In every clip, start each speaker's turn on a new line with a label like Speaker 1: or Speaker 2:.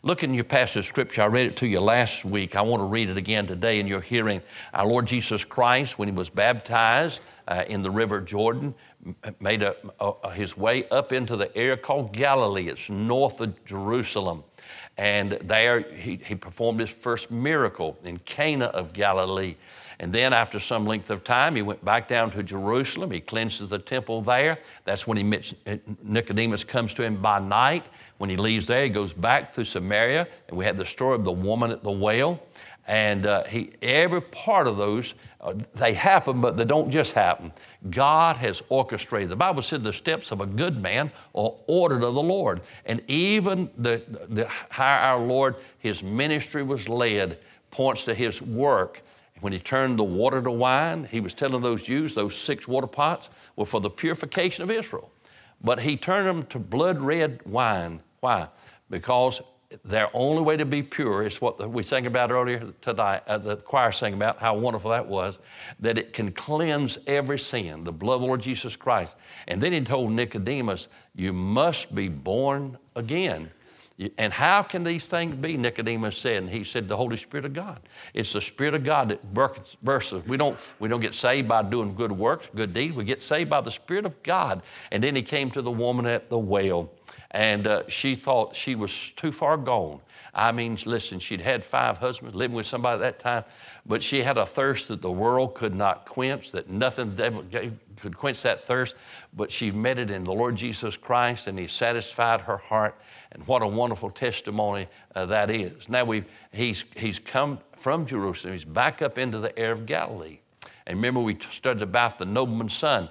Speaker 1: Look in your passage of Scripture. I read it to you last week. I want to read it again today in your hearing. Our Lord Jesus Christ, when he was baptized in the river Jordan, made his way up into the area called Galilee. It's north of Jerusalem. And there he performed his first miracle in Cana of Galilee. And then after some length of time, he went back down to Jerusalem. He cleanses the temple there. That's when Nicodemus comes to him by night. When he leaves there, he goes back through Samaria. And we had the story of the woman at the well. And every part of those, they happen, but they don't just happen. God has orchestrated. The Bible said the steps of a good man are ordered of the Lord. And even how our Lord, his ministry was led, points to his work. When he turned the water to wine, he was telling those Jews those 6 water pots were for the purification of Israel. But he turned them to blood red wine. Why? Because their only way to be pure is what we sang about earlier today, the choir sang about how wonderful that was, that it can cleanse every sin, the blood of the Lord Jesus Christ. And then he told Nicodemus, you must be born again. And how can these things be, Nicodemus said. And he said, the Holy Spirit of God. It's the Spirit of God that births us. We don't get saved by doing good works, good deeds. We get saved by the Spirit of God. And then he came to the woman at the well. And she thought she was too far gone. I mean, listen, she'd had 5 husbands, living with somebody at that time, but she had a thirst that the world could not quench, that nothing could quench that thirst, but she met it in the Lord Jesus Christ, and he satisfied her heart, and what a wonderful testimony that is. Now, he's come from Jerusalem. He's back up into the area of Galilee. And remember, we studied about the nobleman's son.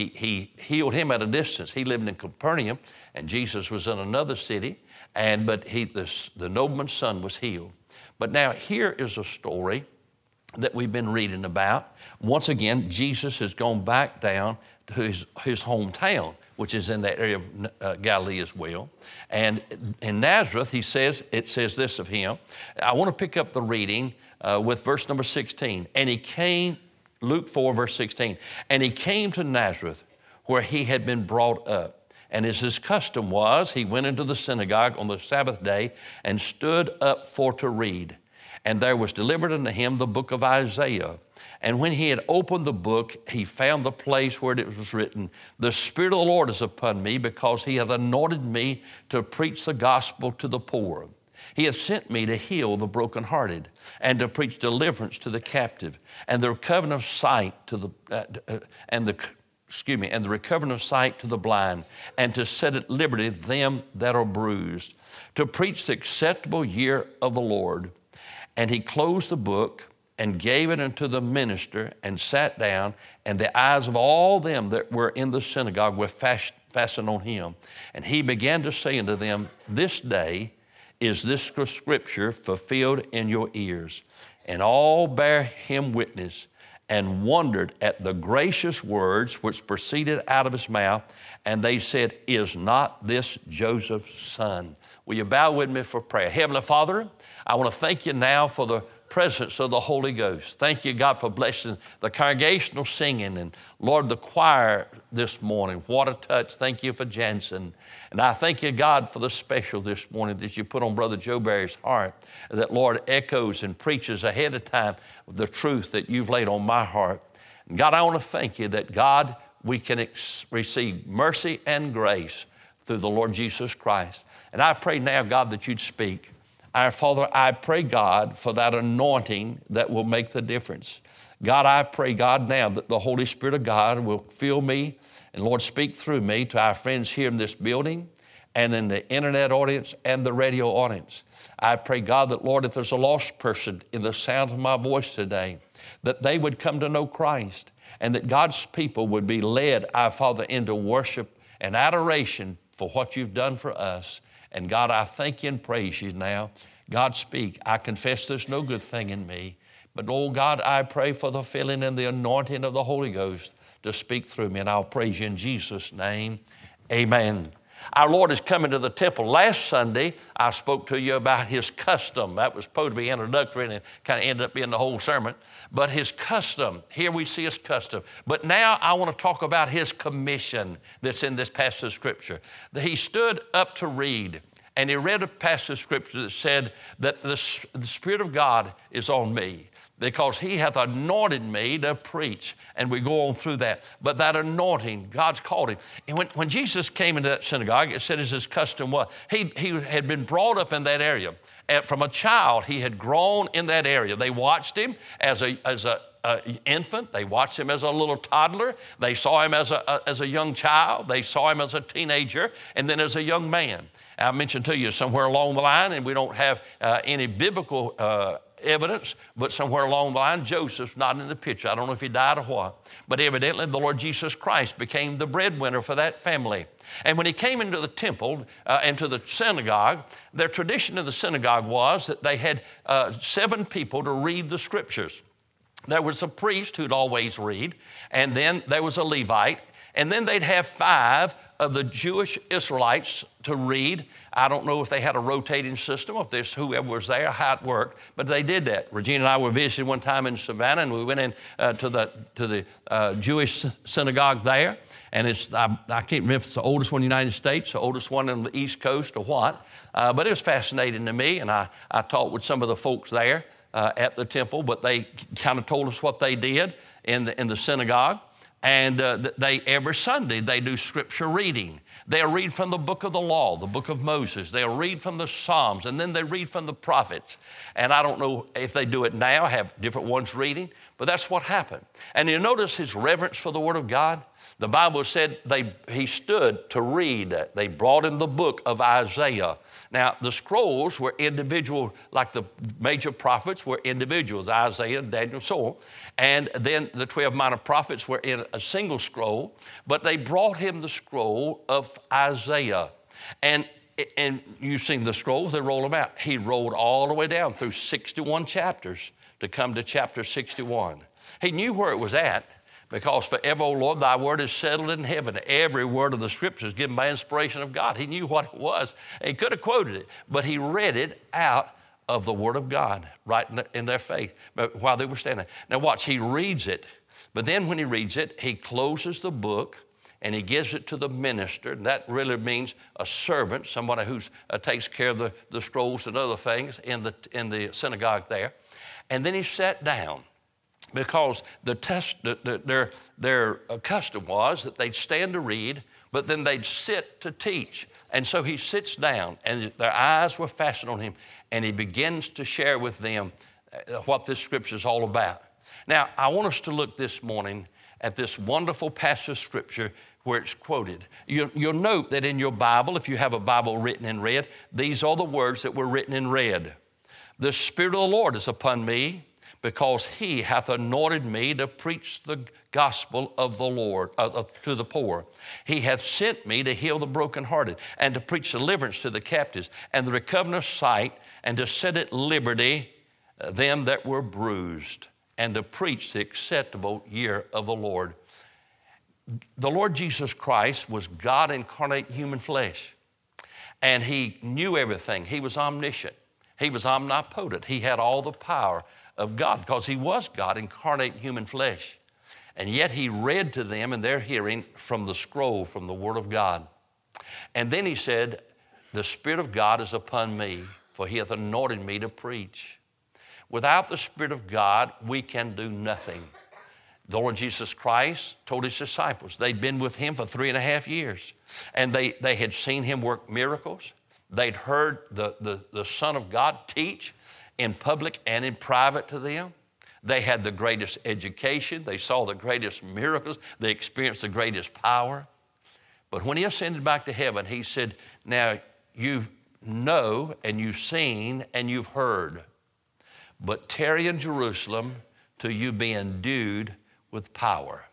Speaker 1: He healed him at a distance. He lived in Capernaum, and Jesus was in another city, but the nobleman's son was healed. But now here is a story that we've been reading about. Once again, Jesus has gone back down to his hometown, which is in that area of Galilee as well. And in Nazareth, it says this of him. I want to pick up the reading with verse number 16. And he came, Luke 4, verse 16, and he came to Nazareth where he had been brought up. And as his custom was, he went into the synagogue on the Sabbath day and stood up for to read. And there was delivered unto him the book of Isaiah. And when he had opened the book, he found the place where it was written, the Spirit of the Lord is upon me, because he hath anointed me to preach the gospel to the poor. He hath sent me to heal the brokenhearted, and to preach deliverance to the captive, and the recovering of sight to the recovering of sight to the blind, and to set at liberty them that are bruised, to preach the acceptable year of the Lord. And he closed the book and gave it unto the minister, and sat down, and the eyes of all them that were in the synagogue were fastened on him. And he began to say unto them, this day is this scripture fulfilled in your ears. And all bare him witness, and wondered at the gracious words which proceeded out of his mouth. And they said, is not this Joseph's son? Will you bow with me for prayer? Heavenly Father, I want to thank you now for the presence of the Holy Ghost. Thank you, God, for blessing the congregational singing, and Lord, the choir this morning. What a touch. Thank you for Jansen. And I thank you, God, for the special this morning that you put on Brother Joe Barry's heart, that, Lord, echoes and preaches ahead of time the truth that you've laid on my heart. And God, I want to thank you that, God, we can receive mercy and grace through the Lord Jesus Christ. And I pray now, God, that you'd speak. Our Father, I pray, God, for that anointing that will make the difference. God, I pray, God, now that the Holy Spirit of God will fill me, and Lord, speak through me to our friends here in this building and in the internet audience and the radio audience. I pray, God, that, Lord, if there's a lost person in the sound of my voice today, that they would come to know Christ, and that God's people would be led, our Father, into worship and adoration for what you've done for us. And God, I thank you and praise you now. God, speak. I confess there's no good thing in me. But, oh God, I pray for the filling and the anointing of the Holy Ghost to speak through me. And I'll praise you in Jesus' name. Amen. Our Lord is coming to the temple. Last Sunday, I spoke to you about his custom. That was supposed to be introductory, and it kind of ended up being the whole sermon. But his custom, here we see his custom. But now I want to talk about his commission that's in this passage of Scripture. That he stood up to read. And he read a passage of Scripture that said that the Spirit of God is on me because he hath anointed me to preach. And we go on through that. But that anointing, God's called him. And when Jesus came into that synagogue, it said as his custom was, he had been brought up in that area. And from a child, he had grown in that area. They watched him as an infant. They watched him as a little toddler. They saw him as a young child. They saw him as a teenager and then as a young man. I mentioned to you somewhere along the line, and we don't have any biblical evidence, but somewhere along the line, Joseph's not in the picture. I don't know if he died or what, but evidently the Lord Jesus Christ became the breadwinner for that family. And when he came into the temple, into the synagogue, their tradition in the synagogue was that they had 7 people to read the Scriptures. There was a priest who'd always read, and then there was a Levite, and then they'd have 5 of the Jewish Israelites to read. I don't know if they had a rotating system, if there's whoever was there, how it worked, but they did that. Regina and I were visiting one time in Savannah, and we went in to the Jewish synagogue there, and I can't remember if it's the oldest one in the United States, the oldest one on the East Coast or what, but it was fascinating to me, and I talked with some of the folks there at the temple, but they kind of told us what they did in the synagogue. And every Sunday, they do Scripture reading. They'll read from the book of the law, the book of Moses. They'll read from the Psalms, and then they read from the prophets. And I don't know if they do it now, have different ones reading, but that's what happened. And you notice his reverence for the Word of God? The Bible said he stood to read. They brought him the book of Isaiah. Now, the scrolls were individual, like the major prophets were individuals, Isaiah, Daniel, so on. And then the 12 minor prophets were in a single scroll, but they brought him the scroll of Isaiah. And you've seen the scrolls, they roll them out. He rolled all the way down through 61 chapters to come to chapter 61. He knew where it was at. Because forever, O Lord, thy word is settled in heaven. Every word of the Scripture is given by inspiration of God. He knew what it was. He could have quoted it, but he read it out of the Word of God right in their faith while they were standing. Now watch, he reads it, but then when he reads it, he closes the book and he gives it to the minister. And that really means a servant, somebody who takes care of the scrolls and other things in the synagogue there. And then he sat down. Because their custom was that they'd stand to read, but then they'd sit to teach. And so he sits down, and their eyes were fastened on him, and he begins to share with them what this Scripture is all about. Now, I want us to look this morning at this wonderful passage of Scripture where it's quoted. You'll note that in your Bible, if you have a Bible written in red, these are the words that were written in red. The Spirit of the Lord is upon me, because he hath anointed me to preach the gospel of the Lord to the poor. He hath sent me to heal the brokenhearted and to preach deliverance to the captives and the recovering of sight and to set at liberty them that were bruised and to preach the acceptable year of the Lord. The Lord Jesus Christ was God incarnate in human flesh, and he knew everything. He was omniscient. He was omnipotent. He had all the power of God because he was God incarnate in human flesh. And yet he read to them in their hearing from the scroll, from the Word of God. And then he said, the Spirit of God is upon me, for he hath anointed me to preach. Without the Spirit of God, we can do nothing. The Lord Jesus Christ told his disciples, they'd been with him for 3.5 years, and they had seen him work miracles. They'd heard the Son of God teach in public and in private to them. They had the greatest education. They saw the greatest miracles. They experienced the greatest power. But when he ascended back to heaven, he said, now you know and you've seen and you've heard, but tarry in Jerusalem till you be endued with power.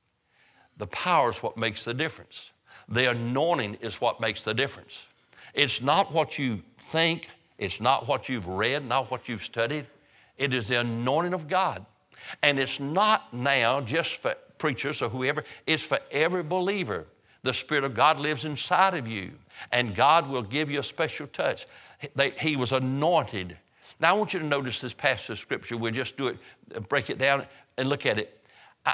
Speaker 1: The power is what makes the difference. The anointing is what makes the difference. It's not what you think. It's not what you've read, not what you've studied. It is the anointing of God. And it's not now just for preachers or whoever. It's for every believer. The Spirit of God lives inside of you, and God will give you a special touch. He was anointed. Now, I want you to notice this passage of Scripture. We'll just do it, break it down and look at it.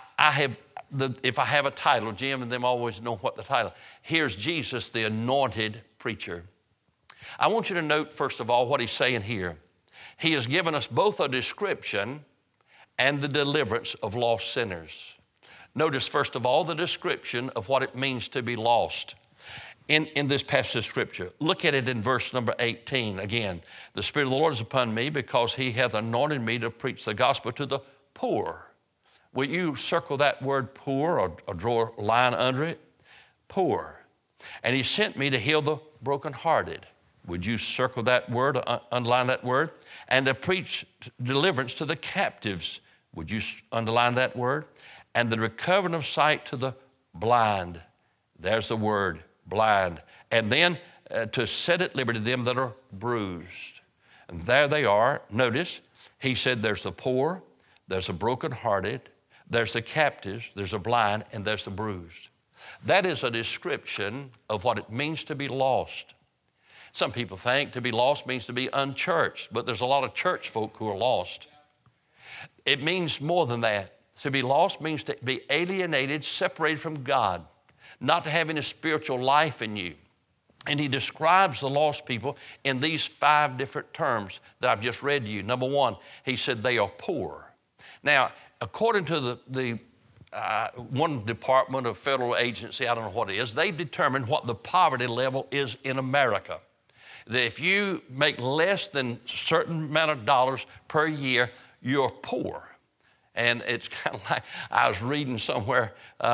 Speaker 1: If I have a title, Jim and them always know what the title. Here's Jesus, the anointed preacher. I want you to note, first of all, what he's saying here. He has given us both a description and the deliverance of lost sinners. Notice, first of all, the description of what it means to be lost in this passage of Scripture. Look at it in verse number 18 again. The Spirit of the Lord is upon me because he hath anointed me to preach the gospel to the poor. Will you circle that word poor or draw a line under it? Poor. And he sent me to heal the brokenhearted. Would you circle that word, underline that word? And to preach deliverance to the captives. Would you underline that word? And the recovering of sight to the blind. There's the word, blind. And then to set at liberty them that are bruised. And there they are. Notice, he said there's the poor, there's the brokenhearted, there's the captives, there's the blind, and there's the bruised. That is a description of what it means to be lost. Some people think to be lost means to be unchurched, but there's a lot of church folk who are lost. It means more than that. To be lost means to be alienated, separated from God, not to have any spiritual life in you. And he describes the lost people in these 5 different terms that I've just read to you. Number 1, he said they are poor. Now, according to the one department of federal agency, I don't know what it is, they determine what the poverty level is in America. That if you make less than a certain amount of dollars per year, you're poor. And it's kind of like, I was reading somewhere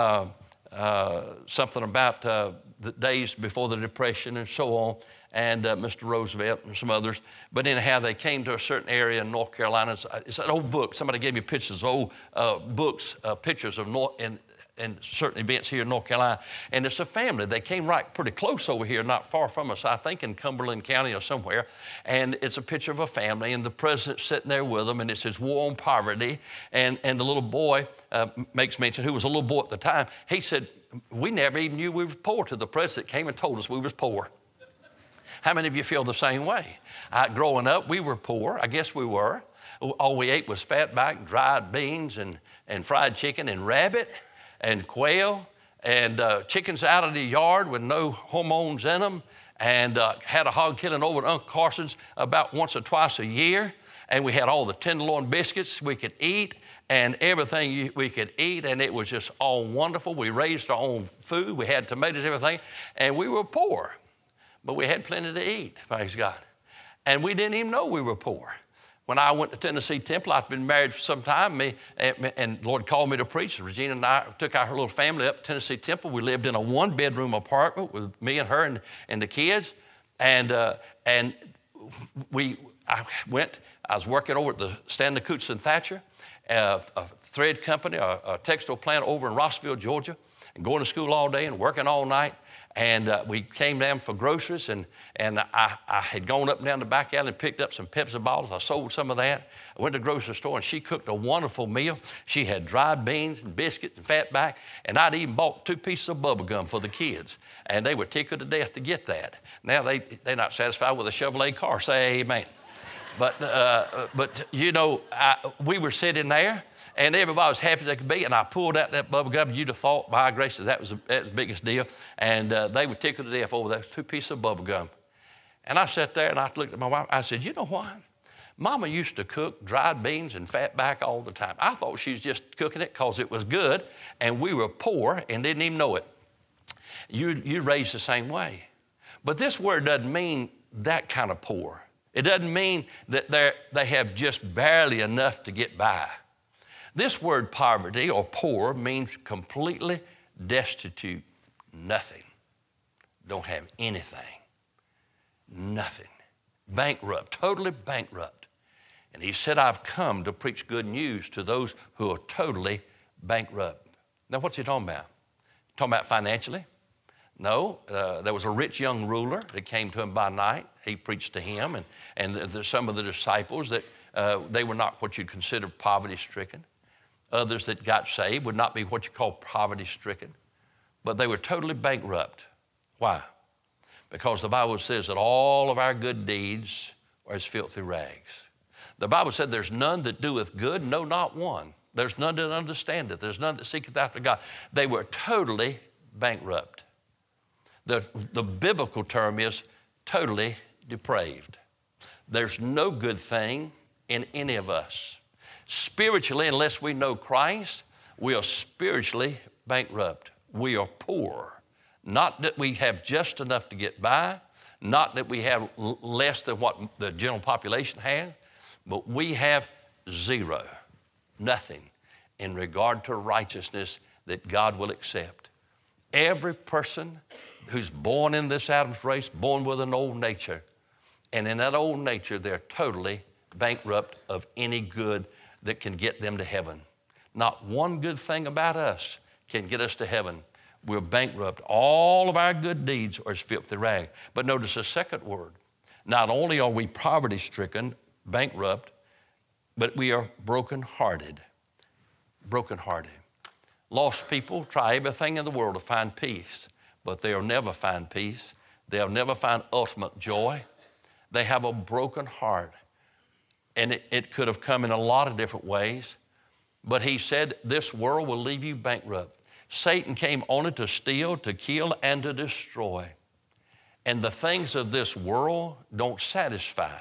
Speaker 1: something about the days before the Depression and so on, and Mr. Roosevelt and some others. But anyhow, they came to a certain area in North Carolina. It's an old book. Somebody gave me pictures of old books, pictures of and certain events here in North Carolina. And it's a family. They came right pretty close over here, not far from us, I think in Cumberland County or somewhere. And it's a picture of a family, and the president's sitting there with them, and it says War on Poverty. And the little boy makes mention, who was a little boy at the time, he said, we never even knew we were poor till the president came and told us we was poor. How many of you feel the same way? Growing up, we were poor. I guess we were. All we ate was fatback, dried beans, and fried chicken, and rabbit, and quail, and chickens out of the yard with no hormones in them, and had a hog killing over at Uncle Carson's about once or twice a year. And we had all the tenderloin biscuits we could eat and everything we could eat, and it was just all wonderful. We raised our own food. We had tomatoes, everything, and we were poor. But we had plenty to eat, praise God. And we didn't even know we were poor. When I went to Tennessee Temple, I'd been married for some time, and the Lord called me to preach. Regina and I took our little family up to Tennessee Temple. We lived in a 1-bedroom apartment with me and her and the kids. And I was working over at the Stanley Coutts and Thatcher, a thread company, a textile plant over in Rossville, Georgia, and going to school all day and working all night. And we came down for groceries, and I had gone up and down the back alley and picked up some Pepsi bottles. I sold some of that. I went to the grocery store, and she cooked a wonderful meal. She had dried beans and biscuits and fatback, and I'd even bought 2 pieces of bubble gum for the kids, and they were tickled to death to get that. Now they're not satisfied with a Chevrolet car. Say amen. But you know, we were sitting there, and everybody was happy as they could be, and I pulled out that bubble gum. You'd have thought, by grace, that was the biggest deal. And they were tickled to death over those 2 pieces of bubble gum. And I sat there, and I looked at my wife. I said, you know what? Mama used to cook dried beans and fatback all the time. I thought she was just cooking it because it was good, and we were poor and didn't even know it. You raised the same way. But this word doesn't mean that kind of poor. It doesn't mean that they have just barely enough to get by. This word poverty or poor means completely destitute, nothing. Don't have anything, nothing. Bankrupt, totally bankrupt. And he said, I've come to preach good news to those who are totally bankrupt. Now, what's he talking about? Talking about financially? No, there was a rich young ruler that came to him by night. He preached to him, and some of the disciples that they were not what you'd consider poverty-stricken. Others that got saved would not be what you call poverty-stricken, but they were totally bankrupt. Why? Because the Bible says that all of our good deeds are as filthy rags. The Bible said there's none that doeth good, no, not one. There's none that understandeth. There's none that seeketh after God. They were totally bankrupt. The biblical term is totally depraved. There's no good thing in any of us. Spiritually, unless we know Christ, we are spiritually bankrupt. We are poor. Not that we have just enough to get by, not that we have less than what the general population has, but we have zero, nothing in regard to righteousness that God will accept. Every person who's born in this Adam's race, born with an old nature, and in that old nature, they're totally bankrupt of any good that can get them to heaven. Not one good thing about us can get us to heaven. We're bankrupt. All of our good deeds are as filthy rags. But notice the second word. Not only are we poverty-stricken, bankrupt, but we are brokenhearted. Brokenhearted. Lost people try everything in the world to find peace, but they'll never find peace. They'll never find ultimate joy. They have a broken heart. And it could have come in a lot of different ways. But he said, this world will leave you bankrupt. Satan came only to steal, to kill, and to destroy. And the things of this world don't satisfy.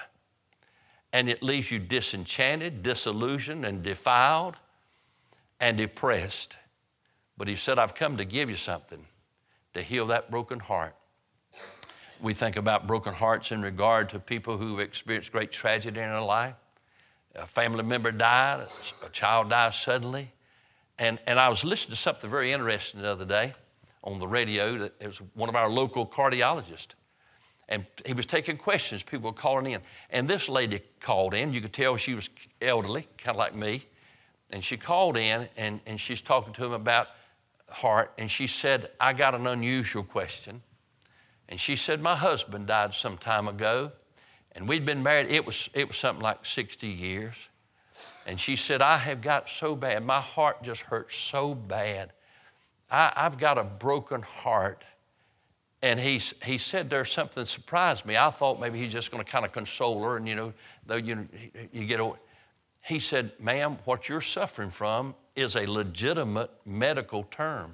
Speaker 1: And it leaves you disenchanted, disillusioned, and defiled, and depressed. But he said, I've come to give you something to heal that broken heart. We think about broken hearts in regard to people who've experienced great tragedy in their life. A family member died, a child died suddenly. And I was listening to something very interesting the other day on the radio. It was one of our local cardiologists. And he was taking questions. People were calling in. And this lady called in. You could tell she was elderly, kind of like me. And she called in, and she's talking to him about heart. And she said, I got an unusual question. And she said, my husband died some time ago. And we'd been married. It was something like 60 years. And she said, I have got so bad. My heart just hurts so bad. I've got a broken heart. And he said there's something that surprised me. I thought maybe he's just going to kind of console her and, though you get over. He said, ma'am, what you're suffering from is a legitimate medical term.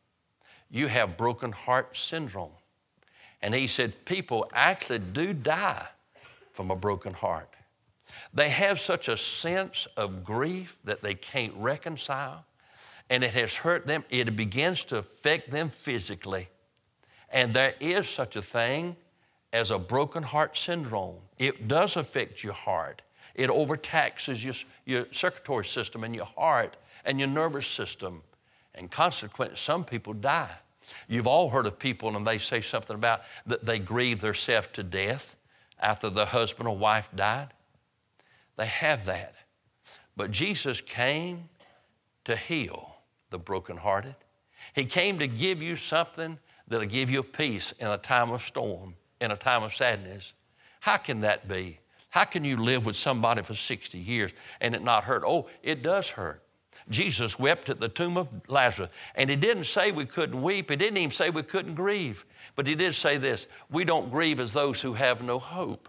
Speaker 1: You have broken heart syndrome. And he said people actually do die from a broken heart. They have such a sense of grief that they can't reconcile, and it has hurt them. It begins to affect them physically. And there is such a thing as a broken heart syndrome. It does affect your heart. It overtaxes your circulatory system and your heart and your nervous system. And consequently, some people die. You've all heard of people, and they say something about that they grieve themselves to death after the husband or wife died. They have that. But Jesus came to heal the brokenhearted. He came to give you something that'll give you peace in a time of storm, in a time of sadness. How can that be? How can you live with somebody for 60 years and it not hurt? Oh, it does hurt. Jesus wept at the tomb of Lazarus, and he didn't say we couldn't weep. He didn't even say we couldn't grieve. But he did say this, we don't grieve as those who have no hope.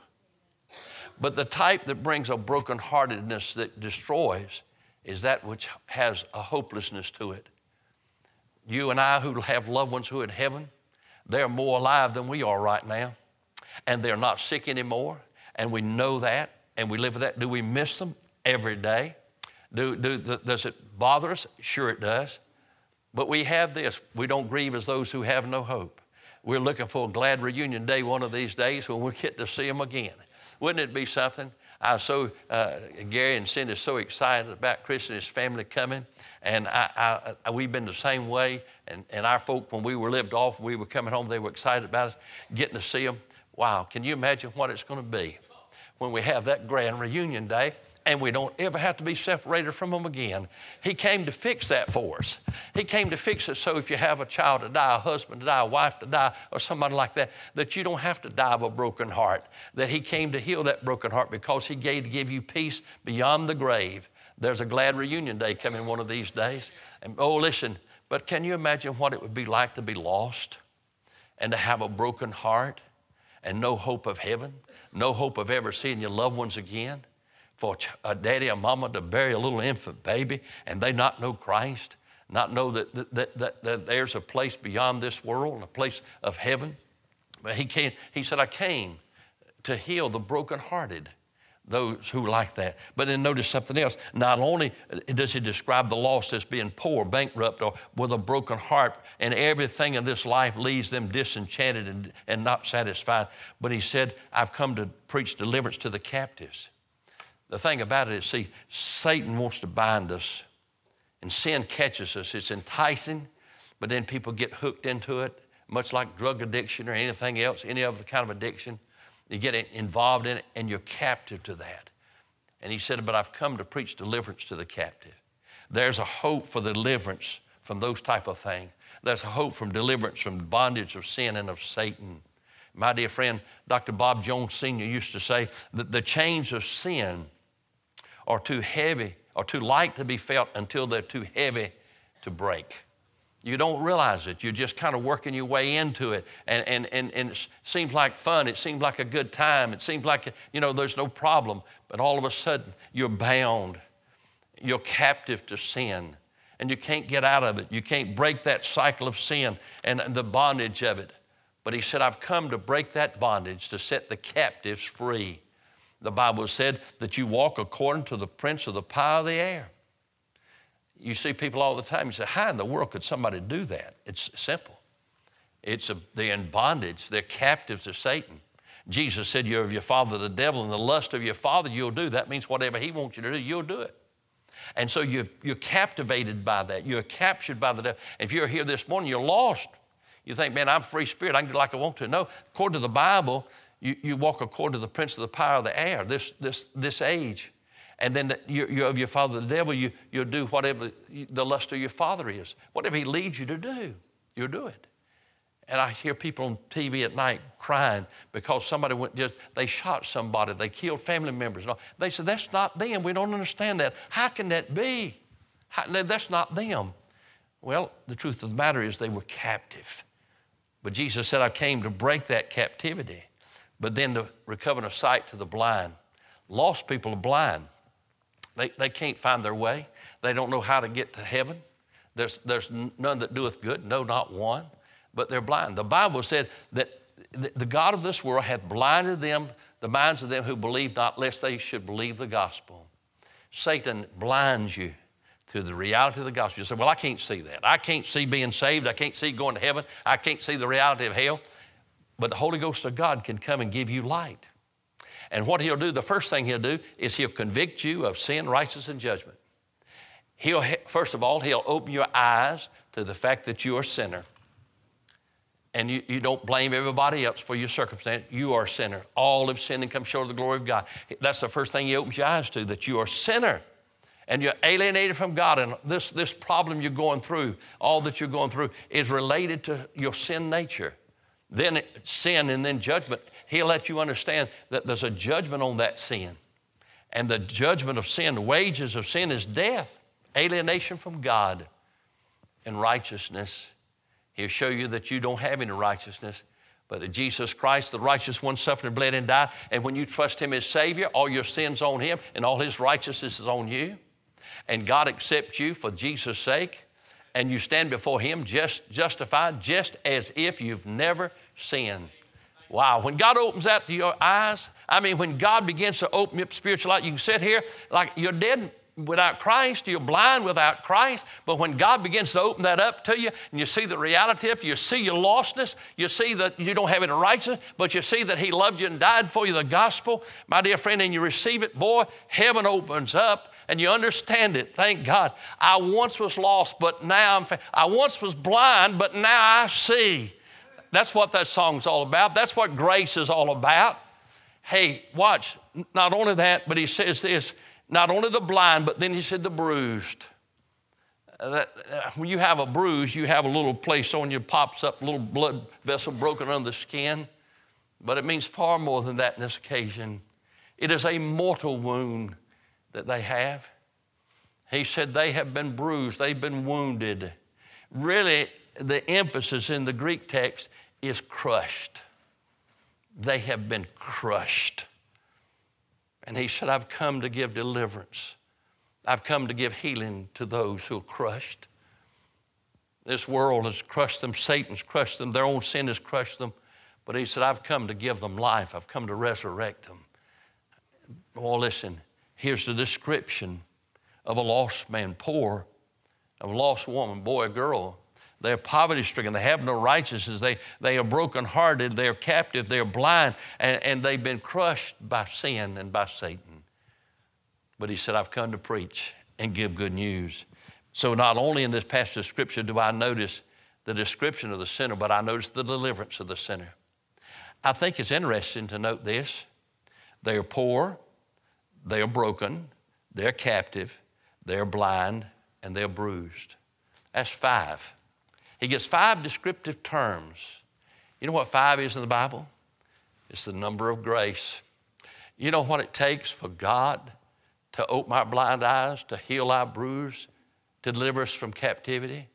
Speaker 1: But the type that brings a brokenheartedness that destroys is that which has a hopelessness to it. You and I who have loved ones who are in heaven, they're more alive than we are right now. And they're not sick anymore. And we know that, and we live with that. Do we miss them? Every day. Does it bother us? Sure it does. But we have this. We don't grieve as those who have no hope. We're looking for a glad reunion day one of these days when we get to see them again. Wouldn't it be something? I was so, Gary and Cindy are so excited about Chris and his family coming. And we've been the same way. And our folk, when we were lived off, we were coming home, they were excited about us, getting to see them. Wow, can you imagine what it's going to be when we have that grand reunion day and we don't ever have to be separated from them again? He came to fix that for us. He came to fix it so if you have a child to die, a husband to die, a wife to die, or somebody like that, that you don't have to die of a broken heart, that he came to heal that broken heart because he came to give you peace beyond the grave. There's a glad reunion day coming one of these days. And oh, listen, but can you imagine what it would be like to be lost and to have a broken heart and no hope of heaven, no hope of ever seeing your loved ones again? For a daddy or mama to bury a little infant baby and they not know Christ, not know that there's a place beyond this world, a place of heaven. But he said, I came to heal the brokenhearted, those who like that. But then notice something else. Not only does he describe the lost as being poor, bankrupt, or with a broken heart, and everything in this life leaves them disenchanted and not satisfied, but he said, I've come to preach deliverance to the captives. The thing about it is, see, Satan wants to bind us, and sin catches us. It's enticing, but then people get hooked into it, much like drug addiction or anything else, any other kind of addiction. You get involved in it, and you're captive to that. And he said, but I've come to preach deliverance to the captive. There's a hope for deliverance from those type of things. There's a hope from deliverance from bondage of sin and of Satan. My dear friend, Dr. Bob Jones Sr. used to say that the chains of sin are too heavy or too light to be felt until they're too heavy to break. You don't realize it. You're just kind of working your way into it. And it seems like fun. It seems like a good time. It seems like, there's no problem. But all of a sudden, you're bound. You're captive to sin. And you can't get out of it. You can't break that cycle of sin and the bondage of it. But he said, I've come to break that bondage, to set the captives free. The Bible said that you walk according to the prince of the power of the air. You see people all the time, you say, how in the world could somebody do that? It's simple. They're in bondage. They're captives to Satan. Jesus said, you're of your father the devil, and the lust of your father you'll do. That means whatever he wants you to do, you'll do it. And so you're captivated by that. You're captured by the devil. If you're here this morning, you're lost. You think, man, I'm a free spirit. I can do like I want to. No, according to the Bible, you walk according to the prince of the power of the air, this age. And then you're of your father the devil, you'll do whatever the lust of your father is. Whatever he leads you to do, you'll do it. And I hear people on TV at night crying because somebody they shot somebody, they killed family members. They said, that's not them. We don't understand that. How can that be? That's not them. Well, the truth of the matter is they were captive. But Jesus said, I came to break that captivity, but then to recover the sight to the blind. Lost people are blind. They can't find their way. They don't know how to get to heaven. There's none that doeth good, no, not one. But they're blind. The Bible said that the God of this world hath blinded them, the minds of them who believe not, lest they should believe the gospel. Satan blinds you to the reality of the gospel. You say, well, I can't see that. I can't see being saved. I can't see going to heaven. I can't see the reality of hell. But the Holy Ghost of God can come and give you light. And what he'll do, the first thing he'll do is he'll convict you of sin, righteousness, and judgment. First of all, he'll open your eyes to the fact that you're a sinner. And you don't blame everybody else for your circumstance. You are a sinner. All have sinned and come short of the glory of God. That's the first thing he opens your eyes to, that you are a sinner. And you're alienated from God. And this problem you're going through, all that you're going through, is related to your sin nature. Then sin and then judgment. He'll let you understand that there's a judgment on that sin. And the judgment of sin, the wages of sin is death, alienation from God, and righteousness. He'll show you that you don't have any righteousness, but that Jesus Christ, the righteous one, suffered and bled and died. And when you trust him as Savior, all your sins on him and all his righteousness is on you. And God accepts you for Jesus' sake. And you stand before him justified, just as if you've never sinned. Wow, when God opens that to your eyes, when God begins to open up spiritual light, you can sit here like you're dead without Christ, you're blind without Christ, but when God begins to open that up to you and you see the reality of it, you see your lostness, you see that you don't have any righteousness, but you see that he loved you and died for you, the gospel, my dear friend, and you receive it, boy, heaven opens up and you understand it. Thank God. I once was lost, but now I once was blind, but now I see. That's what that song's all about. That's what grace is all about. Hey, watch. Not only that, but he says this, not only the blind, but then he said the bruised. When you have a bruise, you have a little place on you, pops up, a little blood vessel broken under the skin. But it means far more than that in this occasion. It is a mortal wound that they have. He said they have been bruised, they've been wounded. Really, the emphasis in the Greek text is crushed. They have been crushed. And he said, I've come to give deliverance. I've come to give healing to those who are crushed. This world has crushed them. Satan's crushed them. Their own sin has crushed them. But he said, I've come to give them life. I've come to resurrect them. Well, listen, here's the description of a lost man, poor, of a lost woman, boy, or girl. They're poverty-stricken. They have no righteousness. They are brokenhearted. They are captive. They are blind. And they've been crushed by sin and by Satan. But he said, I've come to preach and give good news. So not only in this passage of Scripture do I notice the description of the sinner, but I notice the deliverance of the sinner. I think it's interesting to note this. They are poor. They are broken. They're captive. They're blind. And they're bruised. That's 5. He gets 5 descriptive terms. You know what 5 is in the Bible? It's the number of grace. You know what it takes for God to open our blind eyes, to heal our bruise, to deliver us from captivity,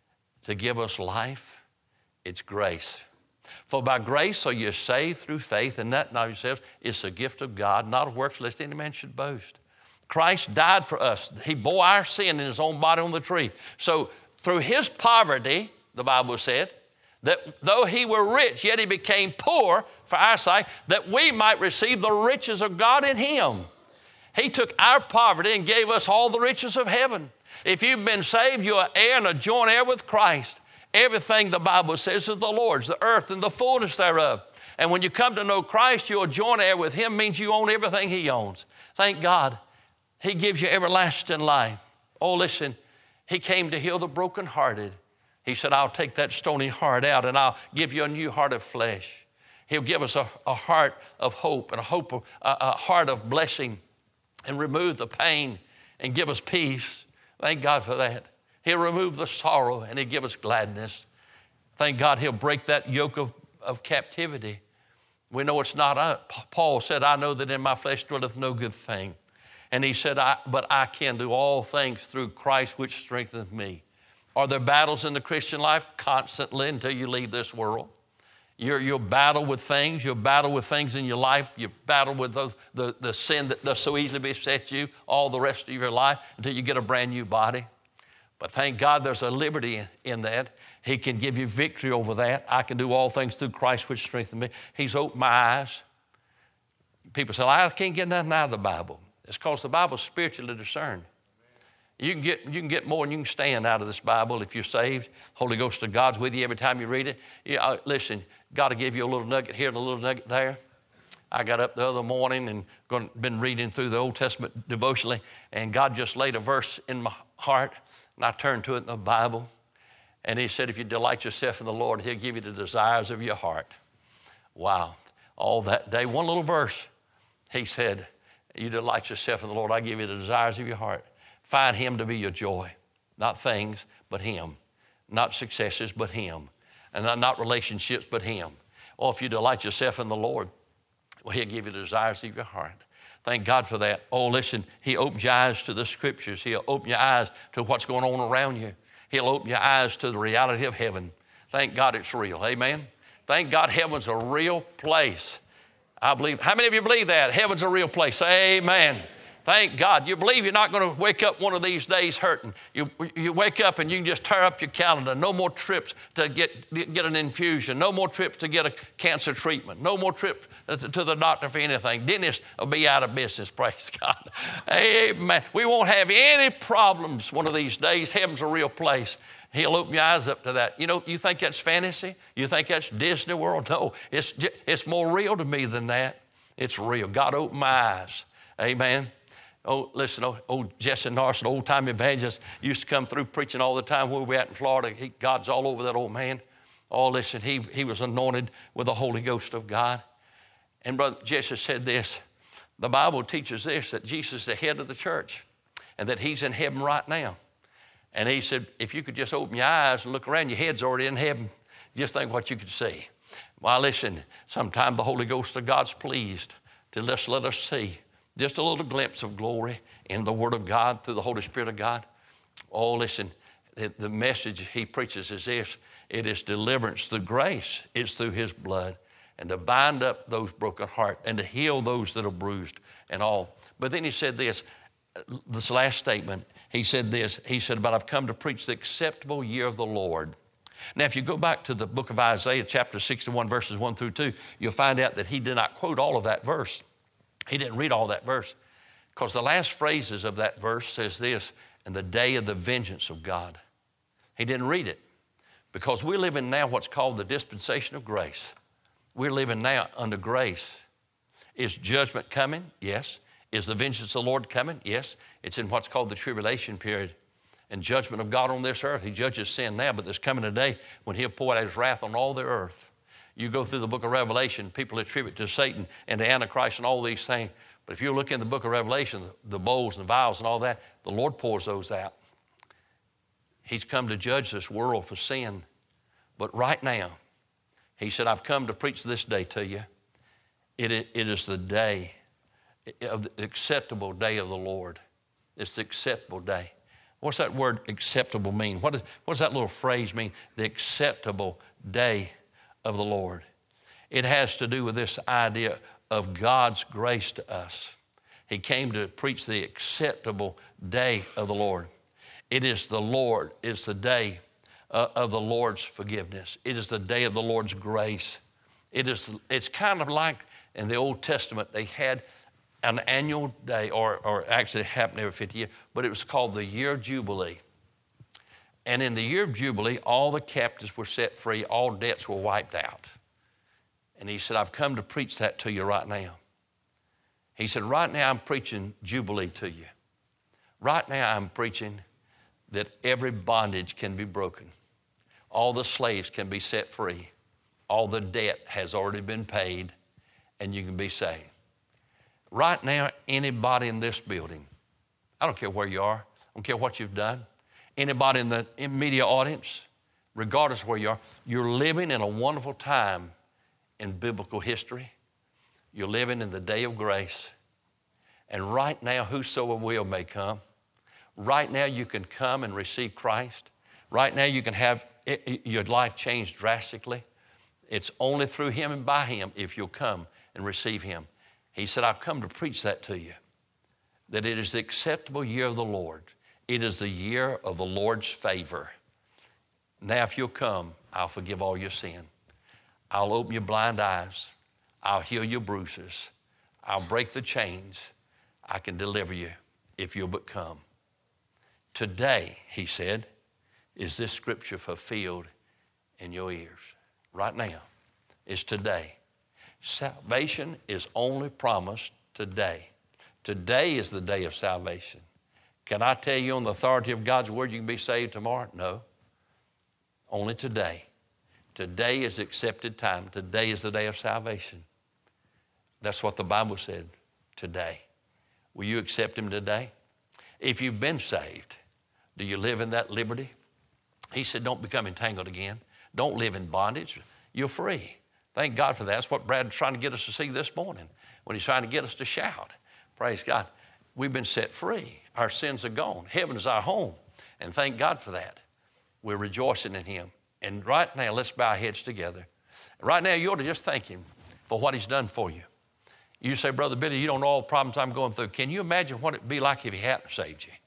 Speaker 1: to give us life? It's grace. For by grace are you saved through faith, and that not yourselves. It's a gift of God, not of works, lest any man should boast. Christ died for us. He bore our sin in his own body on the tree. So through his poverty, the Bible said, that though he were rich, yet he became poor for our sake, that we might receive the riches of God in him. He took our poverty and gave us all the riches of heaven. If you've been saved, you're an heir and a joint heir with Christ. Everything the Bible says is the Lord's, the earth and the fullness thereof. And when you come to know Christ, you're a joint heir with him, means you own everything he owns. Thank God. He gives you everlasting life. Oh, listen, he came to heal the brokenhearted. He said, I'll take that stony heart out and I'll give you a new heart of flesh. He'll give us a heart of hope and a heart of blessing and remove the pain and give us peace. Thank God for that. He'll remove the sorrow and he'll give us gladness. Thank God he'll break that yoke of captivity. We know it's not us. Paul said, I know that in my flesh dwelleth no good thing. And he said, but I can do all things through Christ which strengtheneth me. Are there battles in the Christian life? Constantly until you leave this world. You'll battle with things. You'll battle with things in your life. You battle with the sin that does so easily beset you all the rest of your life until you get a brand new body. But thank God there's a liberty in that. He can give you victory over that. I can do all things through Christ which strengthens me. He's opened my eyes. People say, I can't get nothing out of the Bible. It's because the Bible's spiritually discerned. You can get more than you can stand out of this Bible if you're saved. Holy Ghost of God's with you every time you read it. Listen, God will give you a little nugget here and a little nugget there. I got up the other morning and been reading through the Old Testament devotionally, and God just laid a verse in my heart, and I turned to it in the Bible, and he said, if you delight yourself in the Lord, he'll give you the desires of your heart. Wow. All that day, one little verse, he said, you delight yourself in the Lord, I give you the desires of your heart. Find him to be your joy. Not things, but him. Not successes, but him. And not relationships, but him. Or if you delight yourself in the Lord, well, he'll give you the desires of your heart. Thank God for that. Oh, listen, he opens your eyes to the Scriptures. He'll open your eyes to what's going on around you. He'll open your eyes to the reality of heaven. Thank God it's real. Amen? Thank God heaven's a real place. I believe. How many of you believe that? Heaven's a real place. Amen. Thank God. You believe you're not going to wake up one of these days hurting. You wake up and you can just tear up your calendar. No more trips to get an infusion. No more trips to get a cancer treatment. No more trips to the doctor for anything. Dentists will be out of business. Praise God. Amen. We won't have any problems one of these days. Heaven's a real place. He'll open your eyes up to that. You know, you think that's fantasy? You think that's Disney World? No, it's more real to me than that. It's real. God opened my eyes. Amen. Oh, listen, old Jesse Narson, old-time evangelist, used to come through preaching all the time where we were at in Florida. God's all over that old man. Oh, listen, he was anointed with the Holy Ghost of God. And Brother Jesse said this, the Bible teaches this, that Jesus is the head of the church and that he's in heaven right now. And he said, if you could just open your eyes and look around, your head's already in heaven. Just think what you could see. Well, listen, sometime the Holy Ghost of God's pleased to just let us see just a little glimpse of glory in the Word of God through the Holy Spirit of God. Oh, listen, the message he preaches is this. It is deliverance through grace. It's through his blood. And to bind up those broken hearts and to heal those that are bruised and all. But then he said this last statement. He said this. He said, but I've come to preach the acceptable year of the Lord. Now, if you go back to the book of Isaiah, chapter 61, verses 1 through 2, you'll find out that he did not quote all of that verse. He didn't read all that verse, because the last phrases of that verse says this, "in the day of the vengeance of God." He didn't read it, because we're living now what's called the dispensation of grace. We're living now under grace. Is judgment coming? Yes. Is the vengeance of the Lord coming? Yes. It's in what's called the tribulation period and judgment of God on this earth. He judges sin now, but there's coming a day when he'll pour out his wrath on all the earth. You go through the book of Revelation, people attribute to Satan and to Antichrist and all these things. But if you look in the book of Revelation, the bowls and vials and all that, the Lord pours those out. He's come to judge this world for sin. But right now, he said, I've come to preach this day to you. It is the day, of the acceptable day of the Lord. It's the acceptable day. What's that word acceptable mean? What does that little phrase mean? The acceptable day of the Lord. It has to do with this idea of God's grace to us. He came to preach the acceptable day of the Lord. It is the Lord. It's the day of the Lord's forgiveness. It is the day of the Lord's grace. It's kind of like in the Old Testament, they had an annual day, or actually it happened every 50 years, but it was called the year of Jubilee. And in the year of Jubilee, all the captives were set free, all debts were wiped out. And he said, I've come to preach that to you right now. He said, right now I'm preaching Jubilee to you. Right now I'm preaching that every bondage can be broken. All the slaves can be set free. All the debt has already been paid, and you can be saved. Right now, anybody in this building, I don't care where you are, I don't care what you've done, anybody in the media audience, regardless of where you are, you're living in a wonderful time in biblical history. You're living in the day of grace. And right now, whosoever will may come. Right now, you can come and receive Christ. Right now, you can have your life changed drastically. It's only through him and by him if you'll come and receive him. He said, I've come to preach that to you, that it is the acceptable year of the Lord. It is the year of the Lord's favor. Now, if you'll come, I'll forgive all your sin. I'll open your blind eyes. I'll heal your bruises. I'll break the chains. I can deliver you if you'll but come. Today, he said, is this scripture fulfilled in your ears. Right now is today. Salvation is only promised today. Today is the day of salvation. Can I tell you on the authority of God's word you can be saved tomorrow? No. Only today. Today is accepted time. Today is the day of salvation. That's what the Bible said, today. Will you accept him today? If you've been saved, do you live in that liberty? He said, don't become entangled again. Don't live in bondage. You're free. Thank God for that. That's what Brad's trying to get us to see this morning when he's trying to get us to shout. Praise God. We've been set free. Our sins are gone. Heaven is our home. And thank God for that. We're rejoicing in him. And right now, let's bow our heads together. Right now, you ought to just thank him for what he's done for you. You say, Brother Billy, you don't know all the problems I'm going through. Can you imagine what it'd be like if he hadn't saved you?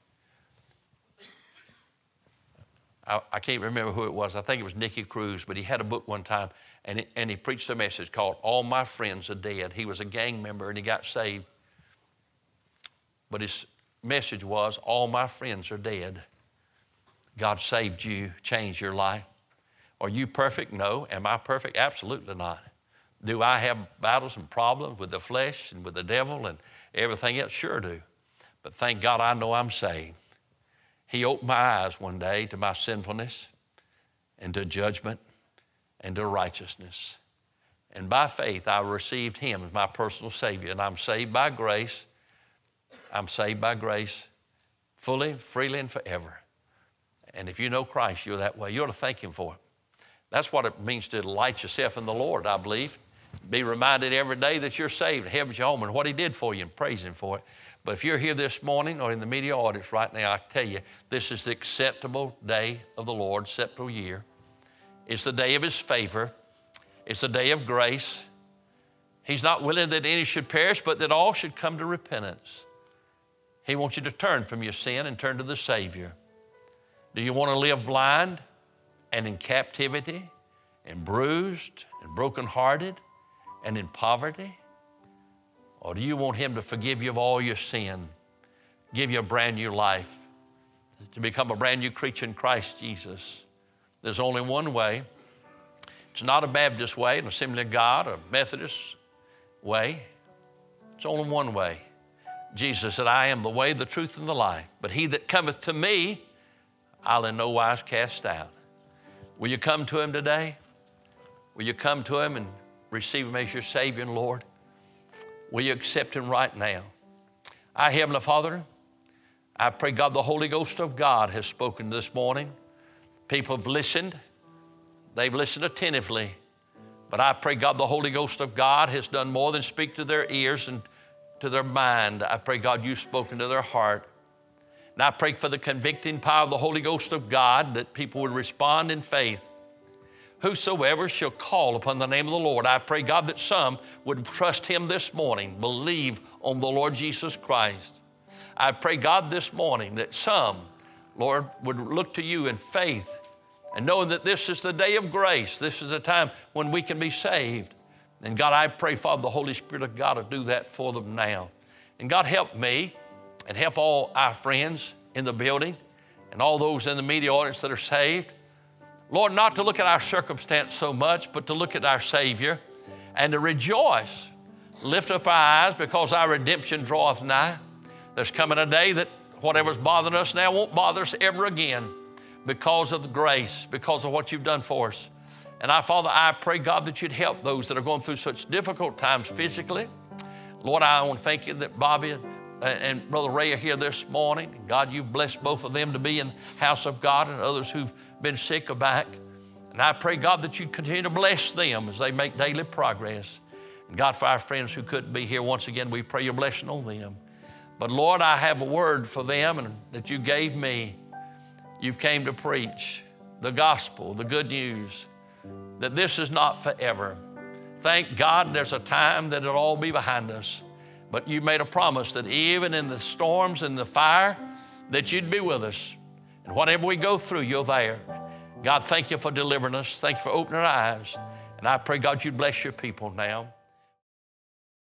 Speaker 1: I can't remember who it was. I think it was Nicky Cruz, but he had a book one time, and he preached a message called All My Friends Are Dead. He was a gang member, and he got saved. But his message was, all my friends are dead. God saved you, changed your life. Are you perfect? No. Am I perfect? Absolutely not. Do I have battles and problems with the flesh and with the devil and everything else? Sure do. But thank God I know I'm saved. He opened my eyes one day to my sinfulness and to judgment and to righteousness. And by faith, I received him as my personal Savior. And I'm saved by grace. I'm saved by grace fully, freely, and forever. And if you know Christ, you're that way. You ought to thank him for it. That's what it means to delight yourself in the Lord, I believe. Be reminded every day that you're saved, heaven's your home, and what he did for you, and praise him for it. But if you're here this morning or in the media audience right now, I tell you, this is the acceptable day of the Lord, acceptable year. It's the day of his favor. It's the day of grace. He's not willing that any should perish, but that all should come to repentance. He wants you to turn from your sin and turn to the Savior. Do you want to live blind? and in captivity and bruised and brokenhearted and in poverty? Or do you want him to forgive you of all your sin, give you a brand new life, to become a brand new creature in Christ Jesus? There's only one way. It's not a Baptist way, an Assembly of God, a Methodist way. It's only one way. Jesus said, I am the way, the truth, and the life. But he that cometh to me, I'll in no wise cast out. Will you come to him today? Will you come to him and receive him as your Savior and Lord? Will you accept him right now? Our Heavenly Father, I pray, God, the Holy Ghost of God has spoken this morning. People have listened. They've listened attentively. But I pray, God, the Holy Ghost of God has done more than speak to their ears and to their mind. I pray, God, you've spoken to their heart. And I pray for the convicting power of the Holy Ghost of God, that people would respond in faith. Whosoever shall call upon the name of the Lord, I pray, God, that some would trust him this morning, believe on the Lord Jesus Christ. I pray, God, this morning that some, Lord, would look to you in faith and knowing that this is the day of grace. This is a time when we can be saved. And God, I pray, Father, the Holy Spirit of God to do that for them now. And God, help me and help all our friends in the building and all those in the media audience that are saved. Lord, not to look at our circumstance so much, but to look at our Savior and to rejoice. Lift up our eyes because our redemption draweth nigh. There's coming a day that whatever's bothering us now won't bother us ever again because of the grace, because of what you've done for us. And Father, I pray, God, that you'd help those that are going through such difficult times physically. Lord, I want to thank you that Bobby and Brother Ray are here this morning. God, you've blessed both of them to be in the house of God, and others who've been sick are back. And I pray, God, that you continue to bless them as they make daily progress. And God, for our friends who couldn't be here, once again, we pray your blessing on them. But Lord, I have a word for them and that you gave me. You've came to preach the gospel, the good news, that this is not forever. Thank God there's a time that it'll all be behind us. But you made a promise that even in the storms and the fire, that you'd be with us. And whatever we go through, you're there. God, thank you for delivering us. Thank you for opening our eyes. And I pray, God, you'd bless your people now.